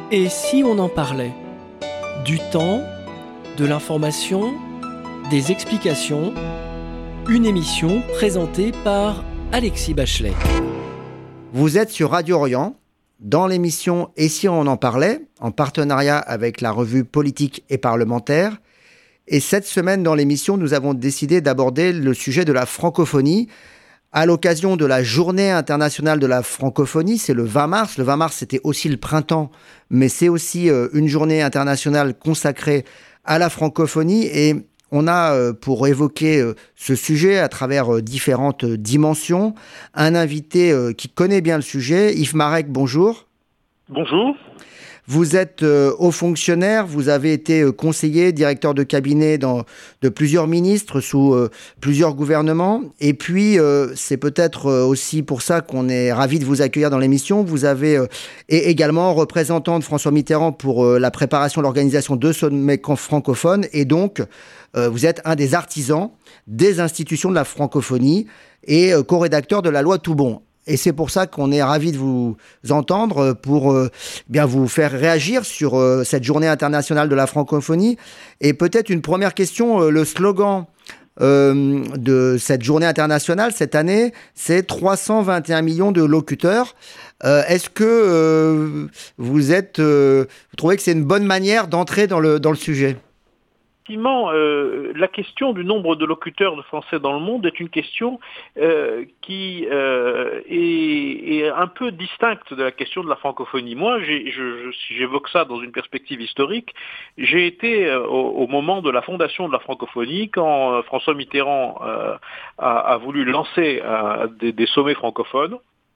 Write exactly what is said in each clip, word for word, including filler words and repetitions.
Et si on en parlait? Du temps, de l'information, des explications, une émission présentée par Alexis Bachelet. Vous êtes sur Radio Orient, dans l'émission « Et si on en parlait ?», en partenariat avec la revue Politique et Parlementaire. Et cette semaine, dans l'émission, nous avons décidé d'aborder le sujet de la francophonie, à l'occasion de la Journée internationale de la francophonie. C'est le vingt mars. Le vingt mars, c'était aussi le printemps, mais c'est aussi euh, une journée internationale consacrée à la francophonie. Et on a, euh, pour évoquer euh, ce sujet à travers euh, différentes euh, dimensions, un invité euh, qui connaît bien le sujet. Yves Marek, bonjour. Bonjour. Vous êtes euh, haut fonctionnaire, vous avez été euh, conseiller, directeur de cabinet dans, de plusieurs ministres sous euh, plusieurs gouvernements. Et puis, euh, c'est peut-être euh, aussi pour ça qu'on est ravis de vous accueillir dans l'émission. Vous avez euh, et également représentant de François Mitterrand pour euh, la préparation, l'organisation de sommets francophones. Et donc, euh, vous êtes un des artisans des institutions de la francophonie et euh, co-rédacteur de la loi Toubon. Et c'est pour ça qu'on est ravis de vous entendre pour euh, bien vous faire réagir sur euh, cette journée internationale de la francophonie. Et peut-être une première question, euh, le slogan euh, de cette journée internationale cette année, c'est trois cent vingt et un millions de locuteurs. Euh, est-ce que euh, vous êtes, euh, vous trouvez que c'est une bonne manière d'entrer dans le, dans le sujet ? Effectivement, euh, la question du nombre de locuteurs de français dans le monde est une question euh, qui euh, est, est un peu distincte de la question de la francophonie. Moi, j'ai, je, je, si j'évoque ça dans une perspective historique, j'ai été euh, au, au moment de la fondation de la francophonie, quand euh, François Mitterrand euh, a, a voulu lancer euh, des, des sommets francophones.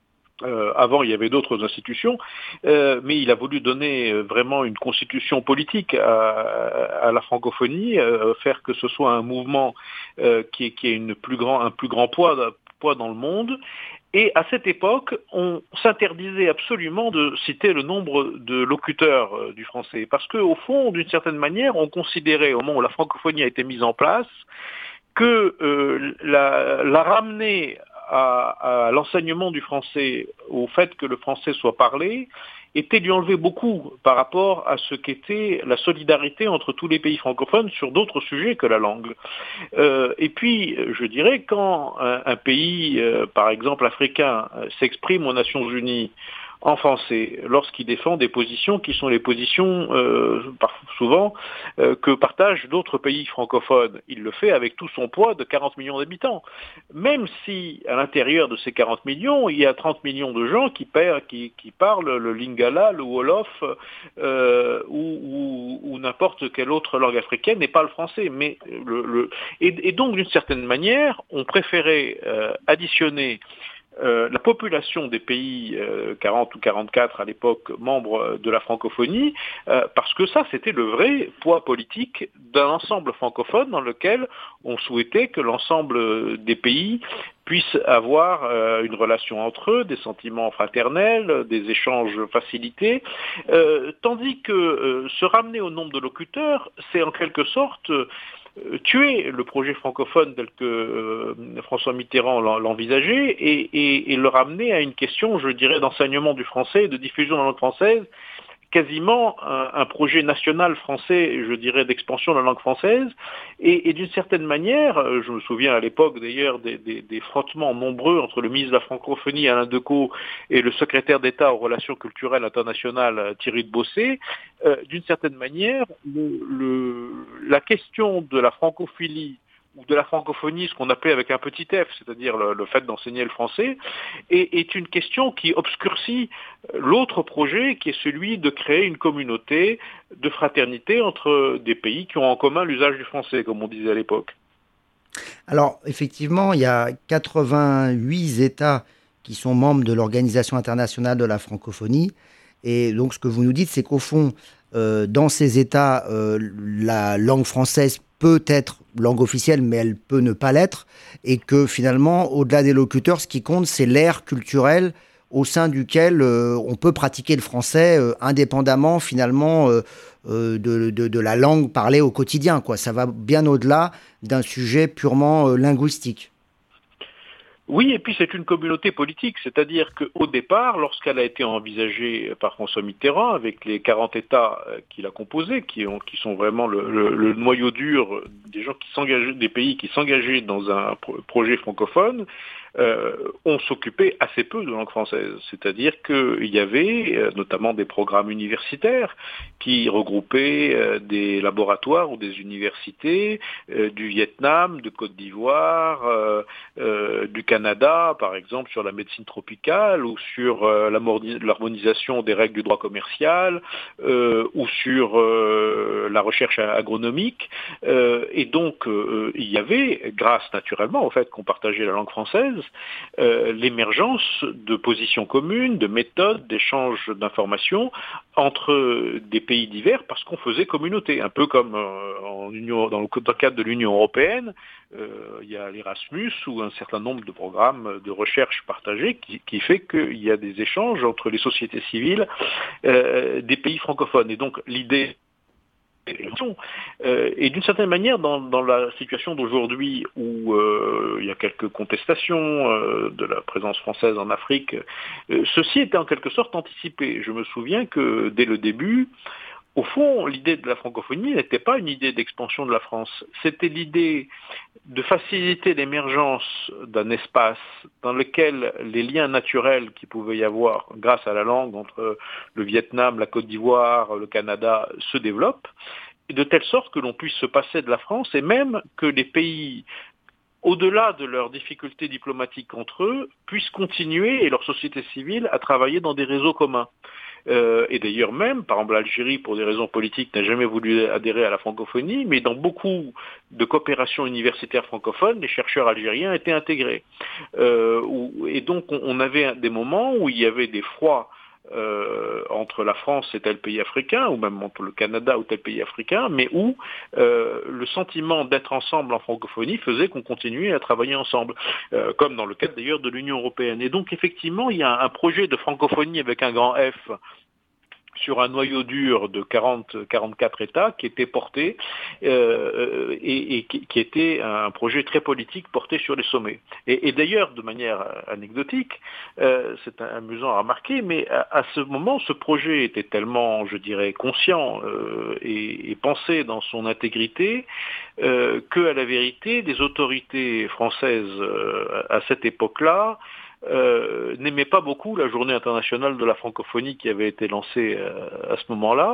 Euh, avant, il y avait d'autres institutions, euh, mais il a voulu donner euh, vraiment une constitution politique à, à la francophonie, euh, faire que ce soit un mouvement euh, qui, qui ait une plus grand, un plus grand poids, poids dans le monde. Et à cette époque, on s'interdisait absolument de citer le nombre de locuteurs euh, du français, parce qu'au fond, d'une certaine manière, on considérait, au moment où la francophonie a été mise en place, que euh, la, la ramener À, à l'enseignement du français, au fait que le français soit parlé, était lui enlever beaucoup par rapport à ce qu'était la solidarité entre tous les pays francophones sur d'autres sujets que la langue. Euh, et puis, je dirais, quand un, un pays, euh, par exemple africain, s'exprime aux Nations Unies en français, lorsqu'il défend des positions qui sont les positions, euh, souvent, euh, que partagent d'autres pays francophones. Il le fait avec tout son poids de quarante millions d'habitants. Même si, à l'intérieur de ces quarante millions, il y a trente millions de gens qui, qui, qui parlent le lingala, le wolof, euh, ou, ou, ou n'importe quelle autre langue africaine, et pas le français. Mais le, le... Et, et donc, d'une certaine manière, on préférait euh, additionner Euh, la population des pays euh, quarante ou quarante-quatre à l'époque membres de la francophonie, euh, parce que ça c'était le vrai poids politique d'un ensemble francophone dans lequel on souhaitait que l'ensemble des pays puissent avoir euh, une relation entre eux, des sentiments fraternels, des échanges facilités, euh, tandis que euh, se ramener au nombre de locuteurs, c'est en quelque sorte euh, tuer le projet francophone tel que euh, François Mitterrand l'envisageait et, et, et le ramener à une question, je dirais, d'enseignement du français, de diffusion de la langue française, quasiment un, un projet national français, je dirais, d'expansion de la langue française. Et, et d'une certaine manière, je me souviens à l'époque d'ailleurs des, des, des frottements nombreux entre le ministre de la francophonie, Alain Decaux, et le secrétaire d'État aux relations culturelles internationales, Thierry de Bossé. Euh, d'une certaine manière, le, le, la question de la francophilie ou de la francophonie, ce qu'on appelait avec un petit f, c'est-à-dire le, le fait d'enseigner le français, est, est une question qui obscurcit l'autre projet qui est celui de créer une communauté de fraternité entre des pays qui ont en commun l'usage du français, comme on disait à l'époque. Alors, effectivement, il y a quatre-vingt-huit États qui sont membres de l'Organisation internationale de la francophonie. Et donc, ce que vous nous dites, c'est qu'au fond, euh, dans ces États, euh, la langue française peut être langue officielle, mais elle peut ne pas l'être. Et que finalement, au-delà des locuteurs, ce qui compte, c'est l'ère culturelle au sein duquel euh, on peut pratiquer le français euh, indépendamment, finalement, euh, euh, de, de, de la langue parlée au quotidien, quoi. Ça va bien au-delà d'un sujet purement euh, linguistique. Oui, et puis c'est une communauté politique, c'est-à-dire qu'au départ, lorsqu'elle a été envisagée par François Mitterrand, avec les quarante États qu'il a composés, qui, ont, qui sont vraiment le, le, le noyau dur des gens qui s'engageaient, des pays qui s'engageaient dans un pro- projet francophone, euh, on s'occupait assez peu de langue française. C'est-à-dire qu'il y avait euh, notamment des programmes universitaires qui regroupaient euh, des laboratoires ou des universités euh, du Vietnam, de Côte d'Ivoire, euh, euh, du Canada, par exemple, sur la médecine tropicale ou sur euh, l'harmonisation des règles du droit commercial euh, ou sur euh, la recherche agronomique. Euh, et donc, euh, il y avait, grâce naturellement au fait qu'on partageait la langue française, euh, l'émergence de positions communes, de méthodes, d'échanges d'informations entre des pays divers parce qu'on faisait communauté, un peu comme euh, en Union, dans le cadre de l'Union européenne. Euh, il y a l'Erasmus ou un certain nombre de programmes de recherche partagés qui, qui fait qu'il y a des échanges entre les sociétés civiles euh, des pays francophones. Et donc l'idée euh, et d'une certaine manière, dans, dans la situation d'aujourd'hui où euh, il y a quelques contestations euh, de la présence française en Afrique, euh, ceci était en quelque sorte anticipé. Je me souviens que dès le début, au fond, l'idée de la francophonie n'était pas une idée d'expansion de la France, c'était l'idée de faciliter l'émergence d'un espace dans lequel les liens naturels qu'il pouvait y avoir grâce à la langue entre le Vietnam, la Côte d'Ivoire, le Canada se développent, et de telle sorte que l'on puisse se passer de la France et même que les pays, au-delà de leurs difficultés diplomatiques entre eux, puissent continuer, et leur société civile, à travailler dans des réseaux communs. Euh, et d'ailleurs même, par exemple l'Algérie, pour des raisons politiques, n'a jamais voulu adhérer à la francophonie, mais dans beaucoup de coopérations universitaires francophones, les chercheurs algériens étaient intégrés. Euh, où, et donc on, on avait des moments où il y avait des froids Euh, entre la France et tel pays africain, ou même entre le Canada ou tel pays africain, mais où euh, le sentiment d'être ensemble en francophonie faisait qu'on continuait à travailler ensemble, euh, comme dans le cadre d'ailleurs de l'Union européenne. Et donc effectivement, il y a un projet de francophonie avec un grand F sur un noyau dur de quarante à quarante-quatre États qui était porté euh, et, et qui, qui était un projet très politique porté sur les sommets. Et, et d'ailleurs, de manière anecdotique, euh, c'est amusant à remarquer, mais à, à ce moment, ce projet était tellement, je dirais, conscient euh, et, et pensé dans son intégrité euh, qu'à la vérité, des autorités françaises euh, à cette époque-là Euh, n'aimait pas beaucoup la journée internationale de la francophonie qui avait été lancée euh, à ce moment-là,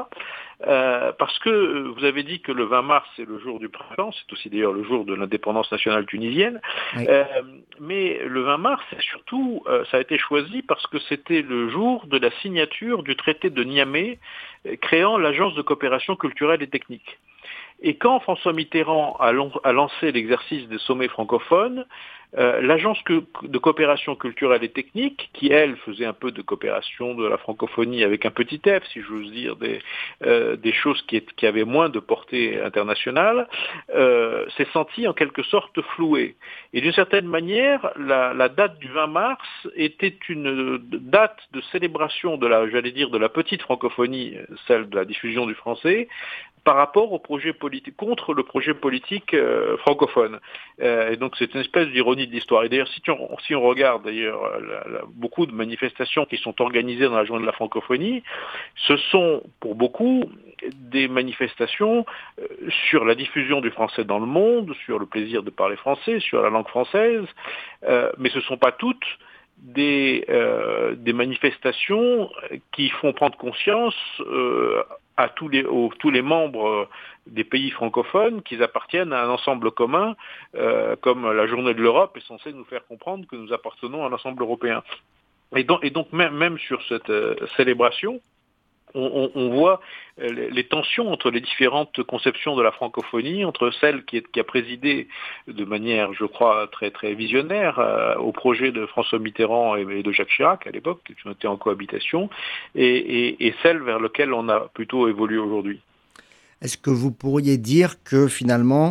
euh, parce que vous avez dit que le vingt mars c'est le jour du printemps, c'est aussi d'ailleurs le jour de l'indépendance nationale tunisienne, oui. euh, mais le vingt mars, surtout, euh, ça a été choisi parce que c'était le jour de la signature du traité de Niamey, euh, créant l'Agence de coopération culturelle et technique. Et quand François Mitterrand a, long, a lancé l'exercice des sommets francophones, Euh, l'agence de coopération culturelle et technique, qui elle faisait un peu de coopération de la francophonie avec un petit F, si j'ose dire, des, euh, des choses qui, est, qui avaient moins de portée internationale, euh, s'est sentie en quelque sorte flouée. Et d'une certaine manière, la, la date du vingt mars était une date de célébration de la, j'allais dire, de la petite francophonie, celle de la diffusion du français, par rapport au projet politique, contre le projet politique euh, francophone. Euh, et donc c'est une espèce d'ironie de l'histoire. Et d'ailleurs, si, tu, si on regarde d'ailleurs la, la, beaucoup de manifestations qui sont organisées dans la journée de la francophonie, ce sont pour beaucoup des manifestations euh, sur la diffusion du français dans le monde, sur le plaisir de parler français, sur la langue française, euh, mais ce ne sont pas toutes des, euh, des manifestations qui font prendre conscience euh, à tous les, aux, tous les membres des pays francophones qu'ils appartiennent à un ensemble commun, euh, comme la journée de l'Europe est censée nous faire comprendre que nous appartenons à un ensemble européen. Et donc, et donc même, même sur cette euh, célébration, on, on, on voit les, les tensions entre les différentes conceptions de la francophonie, entre celle qui, est, qui a présidé de manière, je crois, très, très visionnaire euh, au projet de François Mitterrand et, et de Jacques Chirac à l'époque, qui ont été en cohabitation, et, et, et celle vers laquelle on a plutôt évolué aujourd'hui. Est-ce que vous pourriez dire que finalement,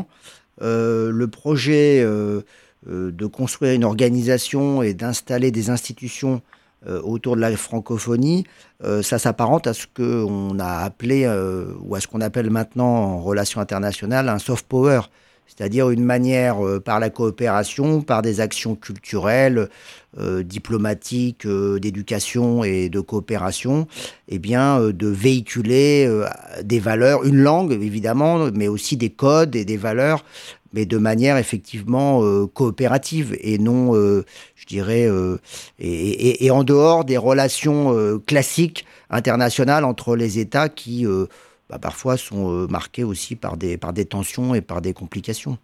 euh, le projet euh, euh, de construire une organisation et d'installer des institutions euh, autour de la francophonie, euh, ça s'apparente à ce qu'on a appelé, euh, ou à ce qu'on appelle maintenant en relations internationales, un soft power, c'est-à-dire une manière euh, par la coopération, par des actions culturelles, euh, diplomatiques, euh, d'éducation et de coopération, eh bien, euh, de véhiculer euh, des valeurs, une langue évidemment, mais aussi des codes et des valeurs, mais de manière effectivement euh, coopérative et non, euh, je dirais, euh, et, et, et en dehors des relations euh, classiques internationales entre les États qui euh, bah, parfois sont euh, marquées aussi par des, par des tensions et par des complications.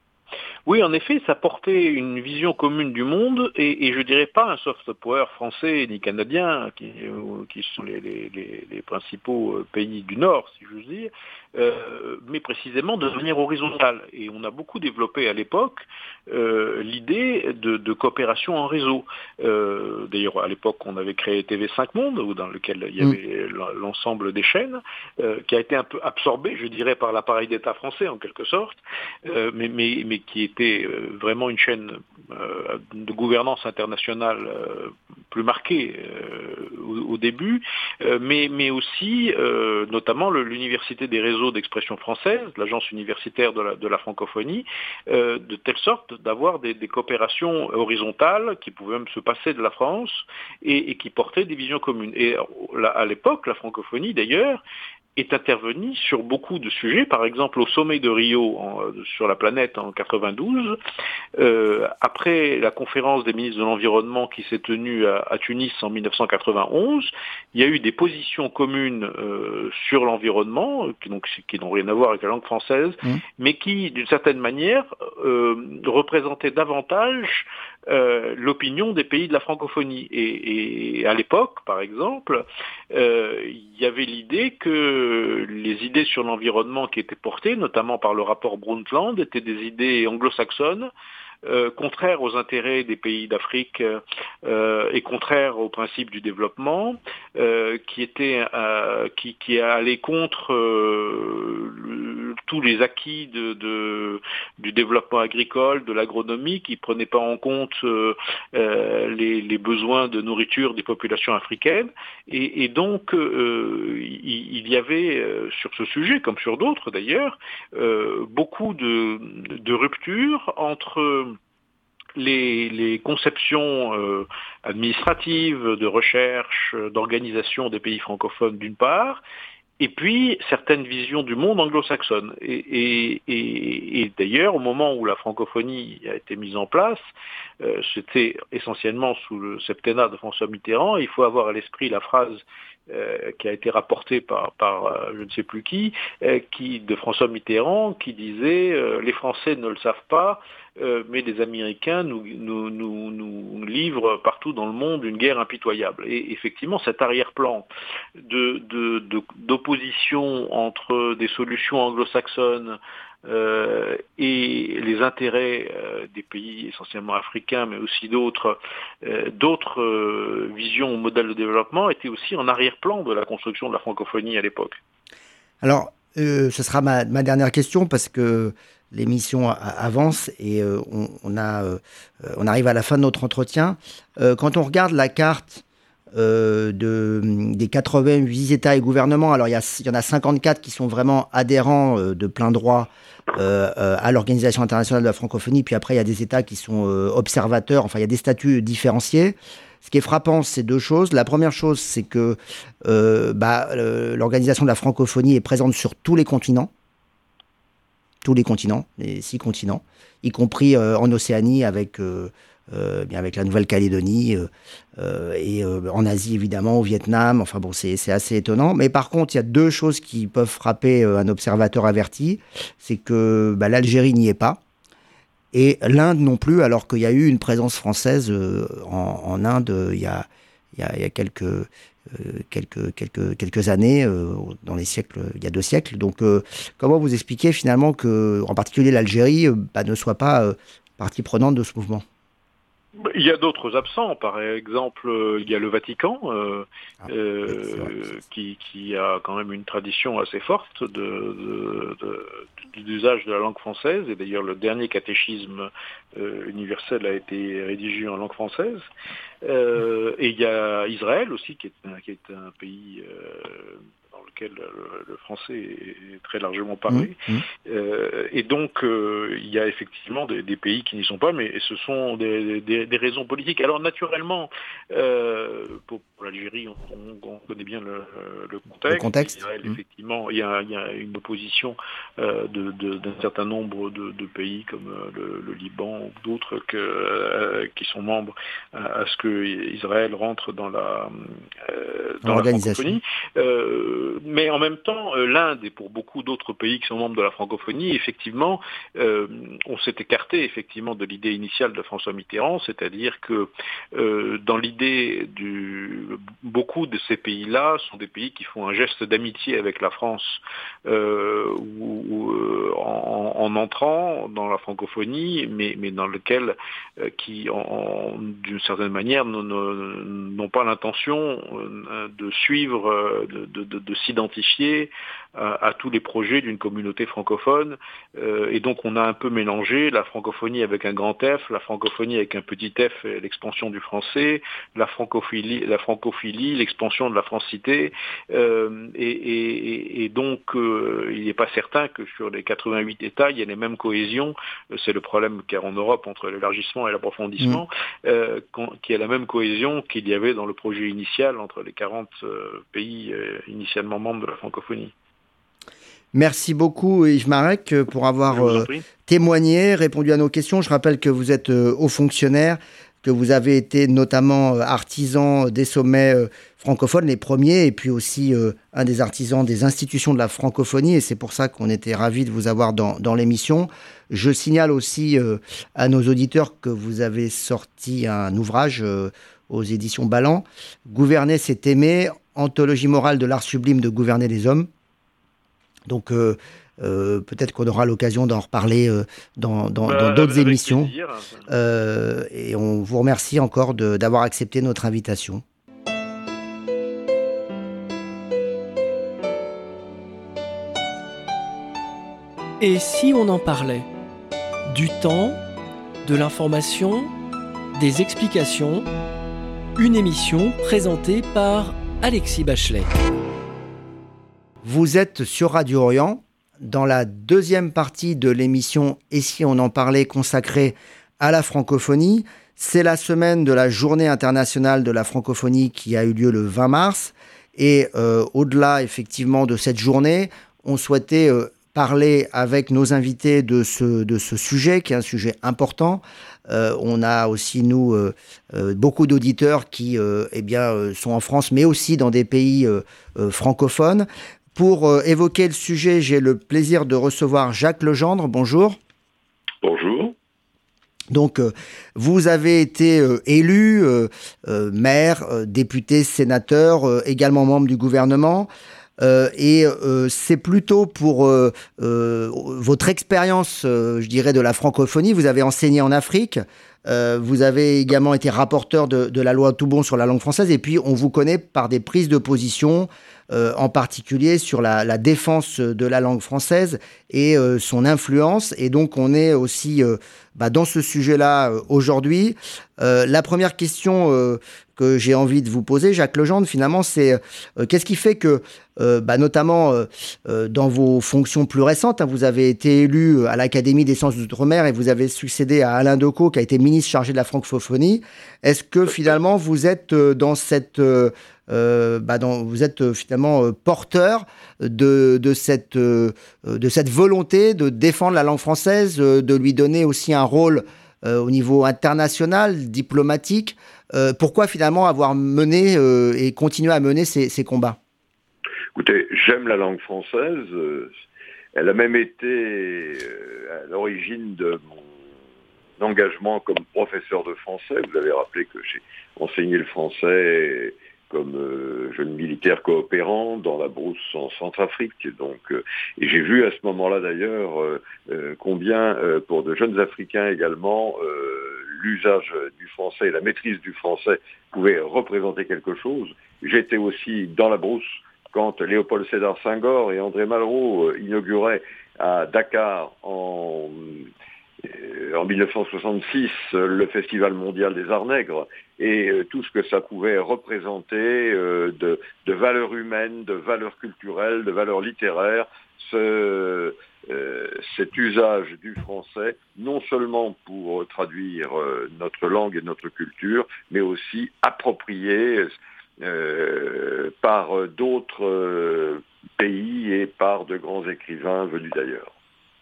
Oui, en effet, ça portait une vision commune du monde et, et je dirais pas un soft power français ni canadien, qui, euh, qui sont les, les, les, les principaux pays du Nord, si j'ose dire, euh, mais précisément de manière horizontale. Et on a beaucoup développé à l'époque euh, l'idée de, de coopération en réseau. Euh, d'ailleurs, à l'époque, on avait créé T V cinq Monde, dans lequel il y avait mmh. l'ensemble des chaînes, euh, qui a été un peu absorbé, je dirais, par l'appareil d'État français, en quelque sorte, euh, mais, mais, mais qui était vraiment une chaîne euh, de gouvernance internationale euh, plus marquée euh, au, au début, euh, mais, mais aussi euh, notamment le, l'Université des réseaux d'expression française, l'agence universitaire de la, de la francophonie, euh, de telle sorte d'avoir des, des coopérations horizontales qui pouvaient même se passer de la France et, et qui portaient des visions communes. Et là, à l'époque, la francophonie d'ailleurs, est intervenu sur beaucoup de sujets, par exemple au sommet de Rio en, sur la planète en quatre-vingt-douze, euh, après la conférence des ministres de l'Environnement qui s'est tenue à, à Tunis en mille neuf cent quatre-vingt-onze, il y a eu des positions communes euh, sur l'environnement, qui, donc, qui n'ont rien à voir avec la langue française, mmh. mais qui, d'une certaine manière, euh, représentaient davantage Euh, l'opinion des pays de la francophonie. Et, et à l'époque, par exemple, euh, il y avait l'idée que les idées sur l'environnement qui étaient portées, notamment par le rapport Brundtland, étaient des idées anglo-saxonnes, Euh, contraire aux intérêts des pays d'Afrique euh, et contraire aux principes du développement, euh, qui était euh, qui, qui allait contre euh, le, tous les acquis de, de, du développement agricole, de l'agronomie, qui prenait pas en compte euh, euh, les, les besoins de nourriture des populations africaines. Et, et donc euh, il, il y avait euh, sur ce sujet, comme sur d'autres d'ailleurs, euh, beaucoup de, de ruptures entre Les, les conceptions euh, administratives, de recherche, d'organisation des pays francophones d'une part, et puis certaines visions du monde anglo-saxonne. Et, et, et, et d'ailleurs, au moment où la francophonie a été mise en place, euh, c'était essentiellement sous le septennat de François Mitterrand, il faut avoir à l'esprit la phrase Euh, qui a été rapporté par, par euh, je ne sais plus qui, euh, qui, de François Mitterrand, qui disait euh, « Les Français ne le savent pas, euh, mais les Américains nous, nous, nous, nous livrent partout dans le monde une guerre impitoyable ». Et effectivement, cet arrière-plan de, de, de, d'opposition entre des solutions anglo-saxonnes Euh, et les intérêts euh, des pays essentiellement africains, mais aussi d'autres, euh, d'autres euh, visions ou modèles de développement étaient aussi en arrière-plan de la construction de la francophonie à l'époque. Alors, euh, ce sera ma, ma dernière question parce que l'émission a, avance et euh, on, on, a, euh, on arrive à la fin de notre entretien. Euh, quand on regarde la carte Euh, de, des quatre-vingt-huit États et gouvernements. Alors, il y, a, il y en a cinquante-quatre qui sont vraiment adhérents euh, de plein droit euh, euh, à l'Organisation internationale de la francophonie. Puis après, il y a des États qui sont euh, observateurs. Enfin, il y a des statuts différenciés. Ce qui est frappant, c'est deux choses. La première chose, c'est que euh, bah, euh, l'Organisation de la francophonie est présente sur tous les continents. Tous les continents, les six continents, y compris euh, en Océanie avec... Euh, Euh, bien avec la Nouvelle-Calédonie euh, euh, et euh, en Asie évidemment, au Vietnam. Enfin bon, c'est, c'est assez étonnant. Mais par contre, il y a deux choses qui peuvent frapper euh, un observateur averti. C'est que bah, l'Algérie n'y est pas et l'Inde non plus, alors qu'il y a eu une présence française euh, en, en Inde euh, il y a, il y a, il y a quelques, euh, quelques, quelques, quelques années, euh, dans les siècles, il y a deux siècles. Donc, euh, comment vous expliquez finalement que, en particulier l'Algérie, euh, bah, ne soit pas euh, partie prenante de ce mouvement ? Il y a d'autres absents, par exemple, il y a le Vatican, euh, ah, euh, qui, qui a quand même une tradition assez forte de, de, de, d'usage de la langue française, et d'ailleurs le dernier catéchisme euh, universel a été rédigé en langue française. Euh, et il y a Israël aussi, qui est un, qui est un pays euh, dans lequel le, le français est très largement parlé. Mmh. Euh, et donc, euh, il y a effectivement des, des pays qui n'y sont pas, mais ce sont des, des, des raisons politiques. Alors, naturellement, euh, pour, pour l'Algérie, on, on connaît bien le, le contexte. Le contexte. Israël, mmh. effectivement, il y, a, il y a une opposition euh, de, de, d'un certain nombre de, de pays comme le, le Liban ou d'autres que, euh, qui sont membres à, à ce que Israël rentre dans la, euh, dans la francophonie. Euh, mais en même temps, euh, l'Inde et pour beaucoup d'autres pays qui sont membres de la francophonie, effectivement, euh, on s'est écarté effectivement de l'idée initiale de François Mitterrand, c'est-à-dire que euh, dans l'idée du beaucoup de ces pays-là sont des pays qui font un geste d'amitié avec la France euh, ou, ou euh, en, en entrant dans la francophonie, mais, mais dans lequel euh, qui, en, en, d'une certaine manière, n'ont pas l'intention de suivre, de, de, de, de s'identifier à, à tous les projets d'une communauté francophone. Euh, et donc on a un peu mélangé la francophonie avec un grand F, la francophonie avec un petit f, l'expansion du français, la francophilie, la francophilie, l'expansion de la francité. Euh, et, et, et donc euh, il n'est pas certain que sur les quatre-vingt-huit États, il y ait les mêmes cohésions. C'est le problème qu'il y a en Europe entre l'élargissement et l'approfondissement, mmh. euh, qu'il y a la même cohésion qu'il y avait dans le projet initial entre les quarante euh, pays euh, initialement membres de la francophonie. Merci beaucoup Yves Marek pour avoir euh, témoigné, répondu à nos questions. Je rappelle que vous êtes euh, haut fonctionnaire, que vous avez été notamment euh, artisan des sommets euh, francophones, les premiers, et puis aussi euh, un des artisans des institutions de la francophonie, et c'est pour ça qu'on était ravis de vous avoir dans, dans l'émission. Je signale aussi euh, à nos auditeurs que vous avez sorti un ouvrage euh, aux éditions Ballant, « Gouverner, c'est aimer, anthologie morale de l'art sublime de gouverner les hommes ». Donc, euh, euh, peut-être qu'on aura l'occasion d'en reparler euh, dans, dans, bah, dans d'autres émissions. Euh, et on vous remercie encore de, d'avoir accepté notre invitation. Et si on en parlait du temps, de l'information, des explications, une émission présentée par Alexis Bachelet. Vous êtes sur Radio Orient, dans la deuxième partie de l'émission « Et si on en parlait » consacrée à la francophonie. C'est la semaine de la Journée internationale de la francophonie qui a eu lieu le vingt mars. Et euh, au-delà, effectivement, de cette journée, on souhaitait euh, parler avec nos invités de ce, de ce sujet, qui est un sujet important. Euh, on a aussi, nous, euh, euh, beaucoup d'auditeurs qui euh, eh bien, euh, sont en France, mais aussi dans des pays euh, euh, francophones. Pour euh, évoquer le sujet, j'ai le plaisir de recevoir Jacques Legendre. Bonjour. Bonjour. Donc, euh, vous avez été euh, élu euh, euh, maire, euh, député, sénateur, euh, également membre du gouvernement. Euh, et euh, c'est plutôt pour euh, euh, votre expérience, euh, je dirais, de la francophonie. Vous avez enseigné en Afrique. Euh, vous avez également été rapporteur de, de la loi Toubon sur la langue française. Et puis, on vous connaît par des prises de position, euh, en particulier sur la, la défense de la langue française et euh, son influence. Et donc, on est aussi euh, bah, dans ce sujet-là euh, aujourd'hui. Euh, la première question euh, que j'ai envie de vous poser, Jacques Legendre, finalement, c'est euh, qu'est-ce qui fait que, euh, bah, notamment euh, euh, dans vos fonctions plus récentes, hein, vous avez été élu à l'Académie des sciences d'outre-mer et vous avez succédé à Alain Decaux, qui a été ministre chargé de la francophonie. Est-ce que finalement vous êtes euh, dans cette, euh, euh, bah, dans, vous êtes euh, finalement euh, porteur de, de cette, euh, de cette volonté de défendre la langue française, euh, de lui donner aussi un rôle euh, au niveau international, diplomatique? Euh, pourquoi finalement avoir mené euh, et continuer à mener ces, ces combats? Écoutez, j'aime la langue française. Elle a même été à l'origine de mon engagement comme professeur de français. Vous avez rappelé que j'ai enseigné le français comme euh, jeune militaire coopérant dans la brousse en Centrafrique. Donc, euh, et j'ai vu à ce moment-là d'ailleurs euh, euh, combien, euh, pour de jeunes Africains également, euh, l'usage du français et la maîtrise du français pouvait représenter quelque chose. J'étais aussi dans la brousse quand Léopold Sédar Senghor et André Malraux inauguraient à Dakar en en mille neuf cent soixante-six, le Festival mondial des Arts Nègres et euh, tout ce que ça pouvait représenter euh, de, de valeurs humaines, de valeurs culturelles, de valeurs littéraires, ce, euh, cet usage du français, non seulement pour traduire euh, notre langue et notre culture, mais aussi approprié euh, par d'autres euh, pays et par de grands écrivains venus d'ailleurs.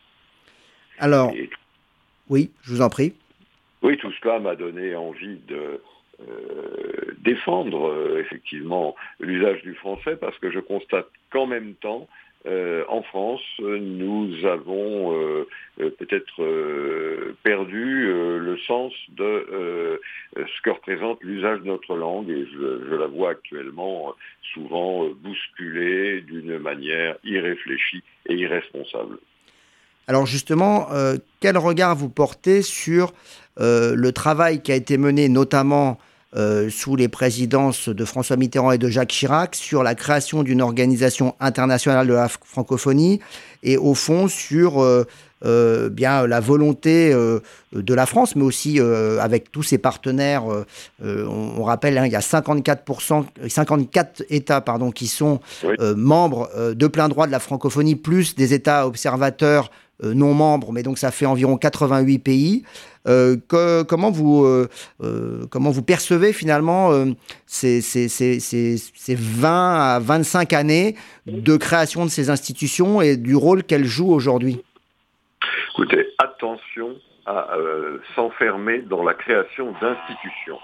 Alors, et, oui, je vous en prie. Oui, tout cela m'a donné envie de euh, défendre euh, effectivement l'usage du français, parce que je constate qu'en même temps, euh, en France, nous avons euh, euh, peut-être euh, perdu euh, le sens de euh, ce que représente l'usage de notre langue, et je, je la vois actuellement souvent euh, bousculée d'une manière irréfléchie et irresponsable. Alors justement, euh, quel regard vous portez sur euh, le travail qui a été mené notamment euh, sous les présidences de François Mitterrand et de Jacques Chirac sur la création d'une organisation internationale de la francophonie, et au fond sur euh, euh, bien la volonté euh, de la France, mais aussi euh, avec tous ses partenaires. Euh, on, on rappelle, hein, il y a cinquante-quatre pour cent, cinquante-quatre États pardon, qui sont oui. euh, membres euh, de plein droit de la francophonie, plus des États observateurs Euh, non membres, mais donc ça fait environ quatre-vingt-huit pays. Euh, que, comment, vous, euh, euh, comment vous percevez finalement euh, ces, ces, ces, ces, ces vingt à vingt-cinq années de création de ces institutions et du rôle qu'elles jouent aujourd'hui? Écoutez, attention à euh, s'enfermer dans la création d'institutions.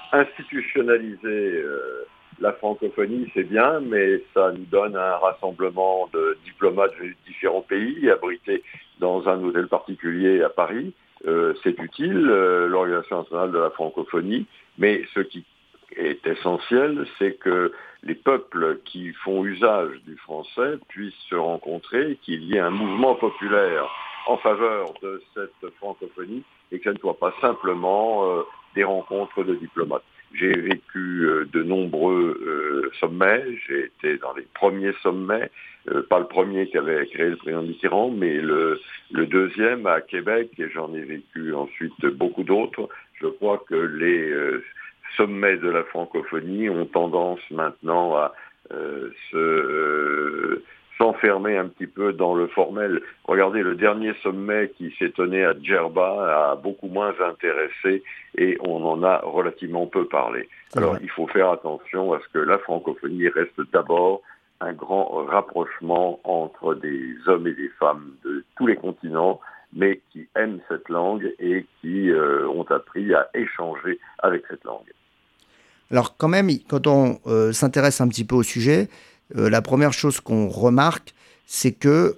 Institutionnaliser euh, la francophonie, c'est bien, mais ça nous donne un rassemblement de diplomates venus de différents pays, abrités dans un hôtel particulier à Paris. Euh, c'est utile, euh, l'Organisation internationale de la francophonie, mais ce qui est essentiel, c'est que les peuples qui font usage du français puissent se rencontrer, qu'il y ait un mouvement populaire en faveur de cette francophonie, et que ce ne soit pas simplement euh, des rencontres de diplomates. J'ai vécu euh, de nombreux euh, sommets, j'ai été dans les premiers sommets, euh, pas le premier qu'avait créé le président Mitterrand, mais le, le deuxième à Québec, et j'en ai vécu ensuite beaucoup d'autres. Je crois que les euh, sommets de la francophonie ont tendance maintenant à euh, se... Euh, s'enfermer un petit peu dans le formel. Regardez, le dernier sommet qui s'est tenu à Djerba a beaucoup moins intéressé et on en a relativement peu parlé. Alors il faut faire attention à ce que la francophonie reste d'abord un grand rapprochement entre des hommes et des femmes de tous les continents, mais qui aiment cette langue et qui euh, ont appris à échanger avec cette langue. Alors quand même, quand on euh, s'intéresse un petit peu au sujet, Euh, la première chose qu'on remarque, c'est que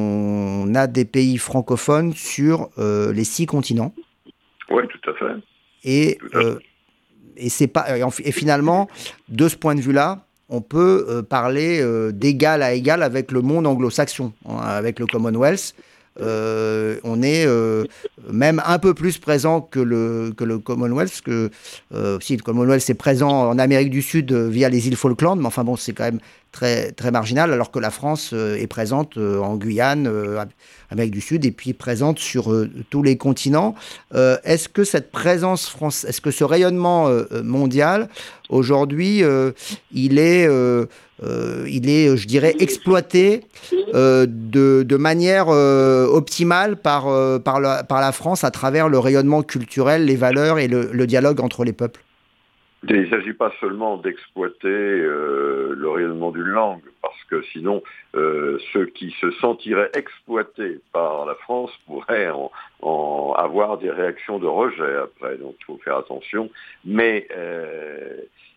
on a des pays francophones sur euh, les six continents. Oui, tout à fait. Et, tout à euh, fait. et, c'est pas, et finalement, de ce point de vue-là, on peut euh, parler euh, d'égal à égal avec le monde anglo-saxon, hein, avec le Commonwealth. Euh, on est euh, même un peu plus présent que le, que le Commonwealth, parce que euh, si le Commonwealth est présent en Amérique du Sud euh, via les îles Falkland, mais enfin bon, c'est quand même très, très marginal, alors que la France euh, est présente euh, en Guyane, euh, Amérique du Sud, et puis présente sur euh, tous les continents. Euh, est-ce que cette présence française, est-ce que ce rayonnement euh, mondial, aujourd'hui, euh, il est... Euh, Euh, il est, je dirais, exploité euh, de, de manière euh, optimale par, euh, par, la, par la France à travers le rayonnement culturel, les valeurs et le, le dialogue entre les peuples. Il ne s'agit pas seulement d'exploiter euh, le rayonnement d'une langue, parce que sinon, euh, ceux qui se sentiraient exploités par la France pourraient en, en avoir des réactions de rejet après, donc il faut faire attention. Mais euh,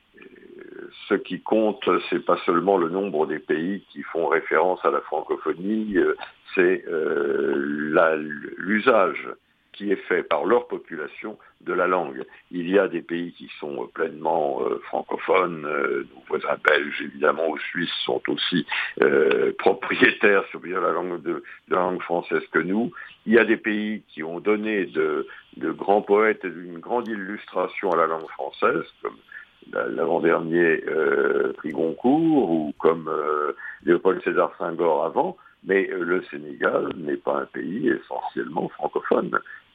ce qui compte, c'est pas seulement le nombre des pays qui font référence à la francophonie, c'est euh, la, l'usage qui est fait par leur population de la langue. Il y a des pays qui sont pleinement euh, francophones, euh, nos voisins belges évidemment ou suisses sont aussi euh, propriétaires sur la langue de, de la langue française que nous. Il y a des pays qui ont donné de, de grands poètes et d'une grande illustration à la langue française, comme l'avant-dernier euh, prix Goncourt ou comme euh, Léopold Sédar Senghor avant, mais euh, le Sénégal n'est pas un pays essentiellement francophone.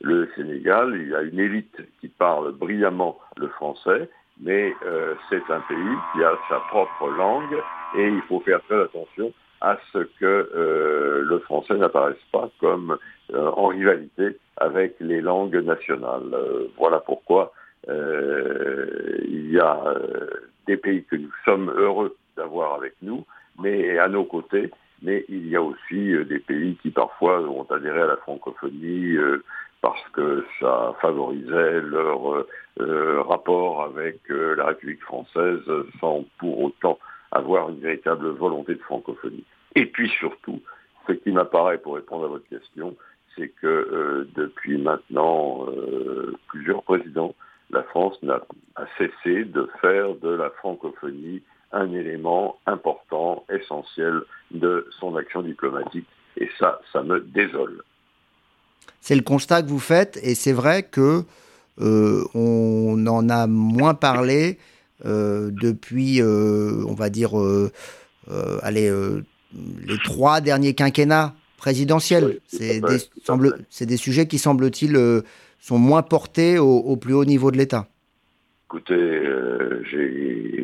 le Sénégal, il y a une élite qui parle brillamment le français, mais euh, c'est un pays qui a sa propre langue et il faut faire très attention à ce que euh, le français n'apparaisse pas comme euh, en rivalité avec les langues nationales. Euh, voilà pourquoi euh, il y a euh, des pays que nous sommes heureux d'avoir avec nous, mais à nos côtés, mais il y a aussi euh, des pays qui parfois ont adhéré à la francophonie euh, parce que ça favorisait leur euh, rapport avec euh, la République française sans pour autant avoir une véritable volonté de francophonie. Et puis surtout, ce qui m'apparaît, pour répondre à votre question, c'est que euh, depuis maintenant euh, plusieurs présidents, la France n'a a cessé de faire de la francophonie un élément important, essentiel de son action diplomatique. Et ça, ça me désole. C'est le constat que vous faites, et c'est vrai que euh, on en a moins parlé euh, depuis, euh, on va dire, euh, euh, allez, euh, les trois derniers quinquennats présidentiels. Oui, c'est, fait, des, semble, c'est des sujets qui, semble-t-il, euh, sont moins portés au, au plus haut niveau de l'État. Écoutez, euh, j'ai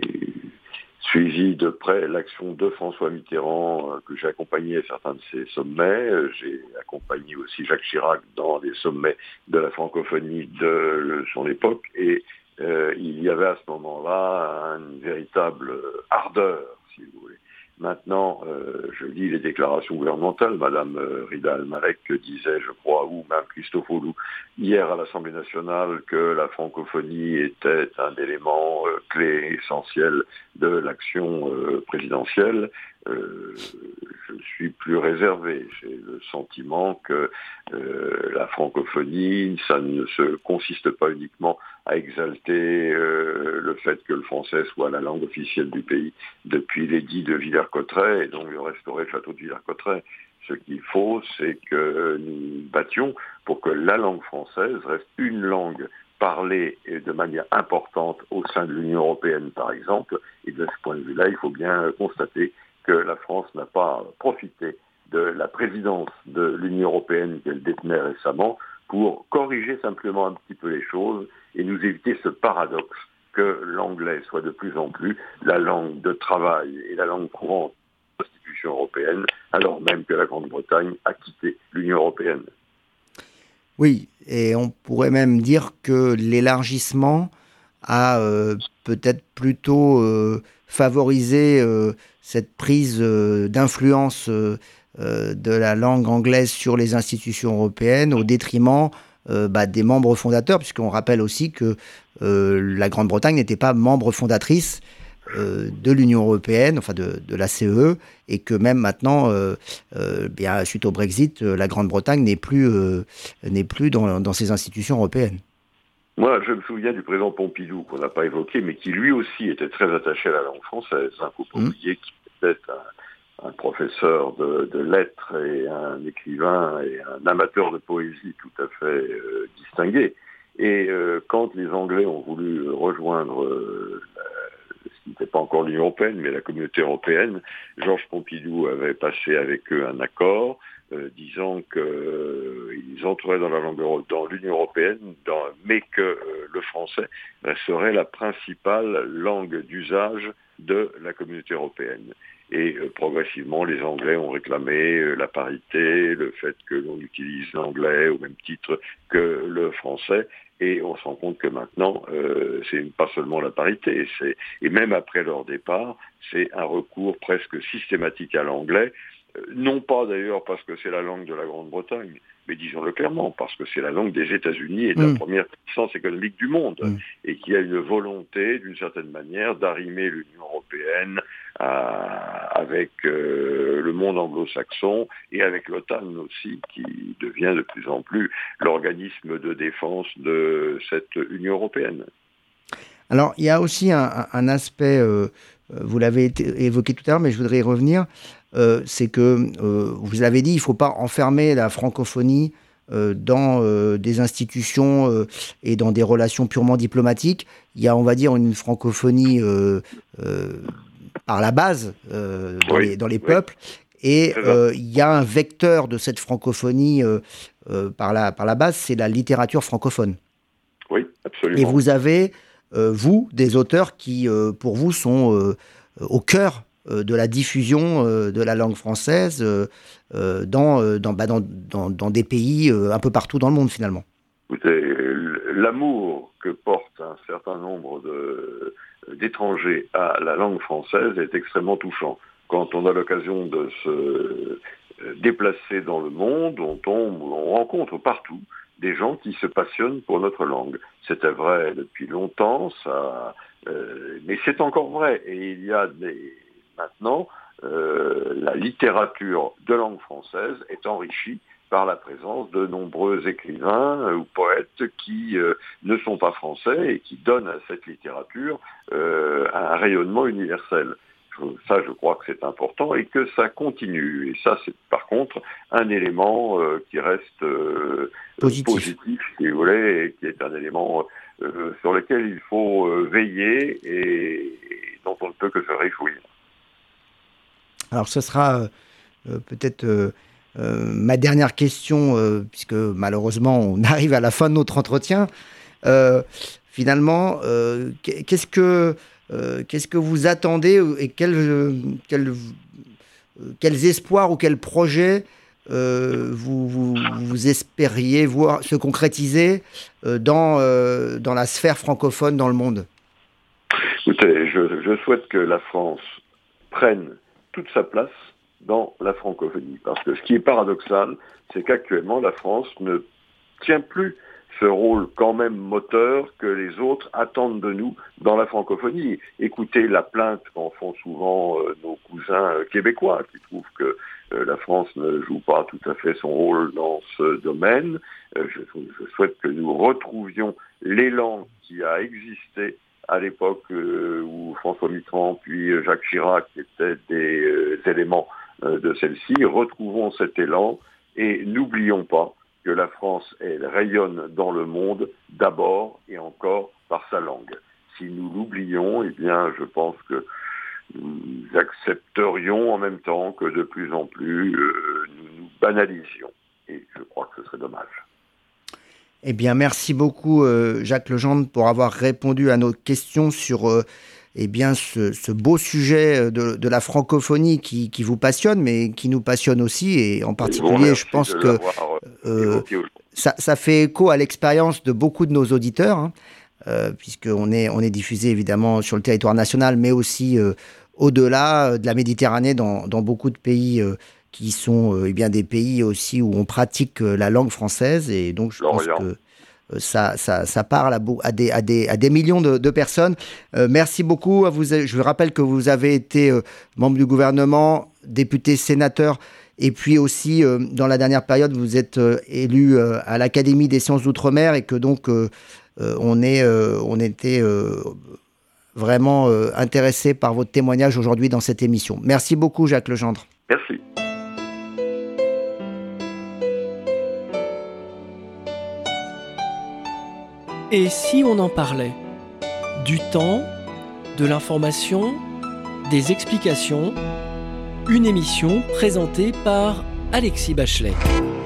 suivi de près l'action de François Mitterrand, euh, que j'ai accompagné à certains de ses sommets. Euh, j'ai accompagné aussi Jacques Chirac dans les sommets de la francophonie de son époque. Et euh, il y avait à ce moment-là une véritable ardeur, si vous voulez. Maintenant, euh, je lis les déclarations gouvernementales. Madame euh, Rida Al-Malek disait, je crois, ou même Christofoulou, hier à l'Assemblée nationale, que la francophonie était un élément euh, clé, essentiel de l'action euh, présidentielle. Euh, je suis plus réservé. J'ai le sentiment que euh, la francophonie, ça ne se consiste pas uniquement à exalter euh, le fait que le français soit la langue officielle du pays depuis l'édit de Villers-Cotterêts et donc de restaurer le château de Villers-Cotterêts. Ce qu'il faut, c'est que nous battions pour que la langue française reste une langue parlée de manière importante au sein de l'Union européenne, par exemple. Et de ce point de vue-là, il faut bien constater que la France n'a pas profité de la présidence de l'Union européenne qu'elle détenait récemment pour corriger simplement un petit peu les choses et nous éviter ce paradoxe que l'anglais soit de plus en plus la langue de travail et la langue courante de l'institution européenne, alors même que la Grande-Bretagne a quitté l'Union européenne. Oui, et on pourrait même dire que l'élargissement a euh, peut-être plutôt euh, favorisé euh, cette prise euh, d'influence euh, euh, de la langue anglaise sur les institutions européennes au détriment euh, bah, des membres fondateurs, puisqu'on rappelle aussi que euh, la Grande-Bretagne n'était pas membre fondatrice euh, de l'Union européenne, enfin de, de la C E E, et que même maintenant, euh, euh, bien, suite au Brexit, euh, la Grande-Bretagne n'est plus, euh, n'est plus dans, dans ces institutions européennes. Moi, je me souviens du président Pompidou, qu'on n'a pas évoqué, mais qui lui aussi était très attaché à la langue française. Il ne faut pas oublier qu'il était un, un professeur de, de lettres et un écrivain et un amateur de poésie tout à fait euh, distingué. Et euh, quand les Anglais ont voulu rejoindre euh, la, ce qui n'était pas encore l'Union européenne, mais la communauté européenne, Georges Pompidou avait passé avec eux un accord Euh, disant qu'ils euh, entreraient dans la langue dans l'Union européenne, dans, mais que euh, le français serait la principale langue d'usage de la communauté européenne. Et euh, progressivement, les Anglais ont réclamé euh, la parité, le fait que l'on utilise l'anglais au même titre que le français. Et on se rend compte que maintenant, euh, c'est pas seulement la parité, c'est, et même après leur départ, c'est un recours presque systématique à l'anglais. Non pas d'ailleurs parce que c'est la langue de la Grande-Bretagne, mais disons-le clairement, parce que c'est la langue des États-Unis et de la mmh. première puissance économique du monde, mmh. et qu'il y a une volonté, d'une certaine manière, d'arrimer l'Union européenne à, avec euh, le monde anglo-saxon et avec l'OTAN aussi, qui devient de plus en plus l'organisme de défense de cette Union européenne. Alors, il y a aussi un, un aspect, euh, vous l'avez évoqué tout à l'heure, mais je voudrais y revenir, euh, c'est que, euh, vous l'avez dit, il ne faut pas enfermer la francophonie euh, dans euh, des institutions euh, et dans des relations purement diplomatiques. Il y a, on va dire, une francophonie euh, euh, par la base euh, dans, oui, les, dans les oui. peuples. Et euh, il y a un vecteur de cette francophonie euh, euh, par, la, par la base, c'est la littérature francophone. Oui, absolument. Et vous avez, euh, vous, des auteurs qui, euh, pour vous, sont euh, au cœur euh, de la diffusion euh, de la langue française euh, euh, dans, euh, dans, bah, dans, dans, dans des pays euh, un peu partout dans le monde, finalement. Écoutez, l'amour que porte un certain nombre de, d'étrangers à la langue française est extrêmement touchant. Quand on a l'occasion de se déplacer dans le monde, on tombe, on rencontre partout des gens qui se passionnent pour notre langue. C'était vrai depuis longtemps, ça, euh, mais c'est encore vrai. Et il y a des, maintenant, euh, la littérature de langue française est enrichie par la présence de nombreux écrivains ou poètes qui euh, ne sont pas français et qui donnent à cette littérature euh, un rayonnement universel. Ça, je crois que c'est important et que ça continue. Et ça, c'est par contre un élément euh, qui reste euh, positif. positif, si vous voulez, et qui est un élément euh, sur lequel il faut euh, veiller et, et dont on ne peut que se réjouir. Alors, ce sera euh, peut-être euh, euh, ma dernière question, euh, puisque malheureusement, on arrive à la fin de notre entretien. Euh, finalement, euh, qu'est-ce que... Euh, qu'est-ce que vous attendez et quels, euh, quels, euh, quels espoirs ou quels projets euh, vous, vous, vous espériez voir se concrétiser euh, dans, euh, dans la sphère francophone dans le monde? Écoutez, je, je souhaite que la France prenne toute sa place dans la francophonie. Parce que ce qui est paradoxal, c'est qu'actuellement, la France ne tient plus ce rôle quand même moteur que les autres attendent de nous dans la francophonie. Écoutez la plainte qu'en font souvent euh, nos cousins euh, québécois, qui trouvent que euh, la France ne joue pas tout à fait son rôle dans ce domaine. Euh, je, je souhaite que nous retrouvions l'élan qui a existé à l'époque euh, où François Mitterrand puis euh, Jacques Chirac étaient des euh, éléments euh, de celle-ci. Retrouvons cet élan et n'oublions pas que la France, elle rayonne dans le monde d'abord et encore par sa langue. Si nous l'oublions, eh bien, je pense que nous accepterions en même temps que de plus en plus euh, nous nous banalisions. Et je crois que ce serait dommage. Eh bien, merci beaucoup, euh, Jacques Legendre, pour avoir répondu à nos questions sur euh, eh bien, ce, ce beau sujet de, de la francophonie qui, qui vous passionne, mais qui nous passionne aussi. Et en particulier, je pense que euh, ça, ça fait écho à l'expérience de beaucoup de nos auditeurs, hein, euh, puisqu'on est, on est diffusé évidemment sur le territoire national, mais aussi euh, au-delà de la Méditerranée, dans, dans beaucoup de pays euh, qui sont euh, eh bien, des pays aussi où on pratique euh, la langue française. Et donc, je pense que euh, ça, ça, ça parle à, à, des, à, des, à des millions de, de personnes. Euh, merci beaucoup. À vous, je vous rappelle que vous avez été euh, membre du gouvernement, député, sénateur, et puis aussi, euh, dans la dernière période, vous êtes euh, élu euh, à l'Académie des sciences d'outre-mer et que donc, euh, euh, on, est, euh, on était euh, vraiment euh, intéressé par votre témoignage aujourd'hui dans cette émission. Merci beaucoup, Jacques Legendre. Merci. Et si on en parlait? Du temps, de l'information, des explications, une émission présentée par Alexis Bachelet.